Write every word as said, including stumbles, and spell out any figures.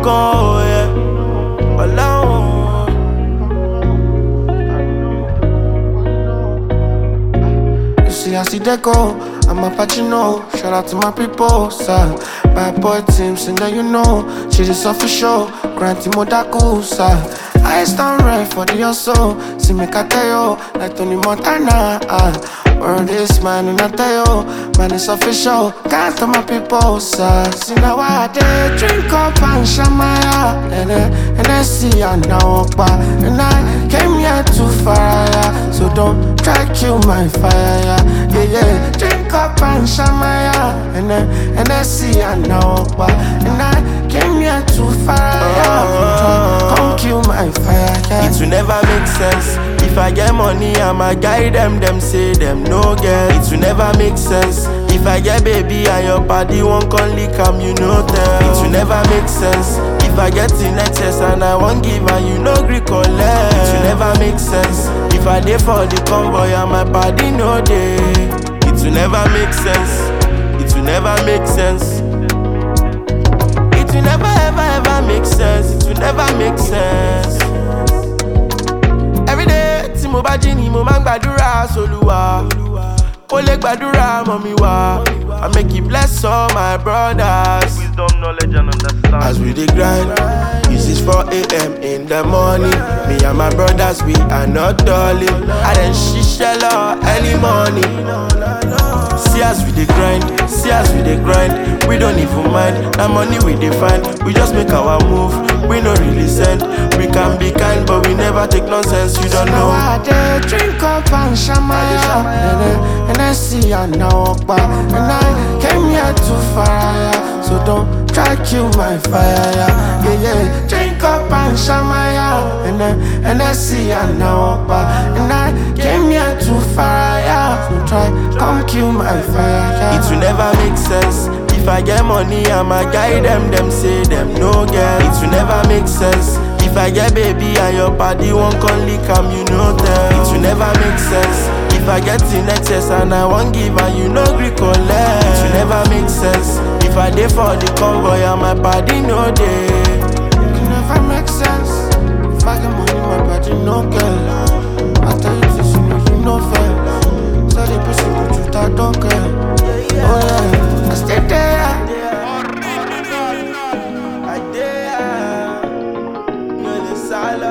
go, yeah. Alone. You see, I see that go. I'm a Pacino. Shout out to my people, sir. Bad boy team, sing that you know. She just official. Granty Modaku, sir. I stand right for the hustle. See me Kateo, like Tony Montana. Uh. Word is mine and I tell you, man, it's official. Can't tell my people, sir. See now I did drink up and shamaya. And then, and then see I now walk by. And I came here to fire. So don't try kill my fire. Yeah, yeah. Drink up and shamaya. And then, and then see I now walk by. And I came here to fire. Come kill my fire. Yeah. It will never make sense. If I get money, I'ma guide them, them say them no get. It will never make sense. If I get baby and your body won't come lick am, you know tell. It will never make sense. If I get in excess and I won't give and you no gree collect. It will never make sense. If I dey for the convoy and my body no dey. It will never make sense. It will never make sense. It will never ever ever make sense. It will never make sense. Every day tí mo bá jí ni mo máa ń gbàdúrà s'Olúwa. Ó lè gbàdúrà mọ́ mi wá. I make it bless all my brothers. Wisdom, knowledge and understanding. As we dey grind, it's six four a m in the morning. Me and my brothers, we are not darling. I done ṣiṣẹ́ lọ early morning. See as we dey grind, see as we dey grind. We don't even mind, that money we dey find. We just make our move, we no really send. We can be kind, but we never take nonsense, you don't know. Now I did drink up and shamaya. And then, and then see I now walk by. And I came here to fire. So don't try kill my fire. Yeah, yeah. Drink up and shamaya. And then, and then see I now walk by. And I came here to fire. So try come kill my fire. Yeah. It will never make sense. If I get money, I'ma guide them, them say them no get. It will never make sense. If I get baby and your body won't come lick am, you know tell. It will never make sense. If I get in excess and I won't give and you no gree collect. It will never make sense. If I dey for the convoy and my body no dey. It can never make sense. If I get money, my body no get. I tell you this, you know you no fair. So the person who you that don't care. Oh yeah, I stay there. I dare, you're the silence.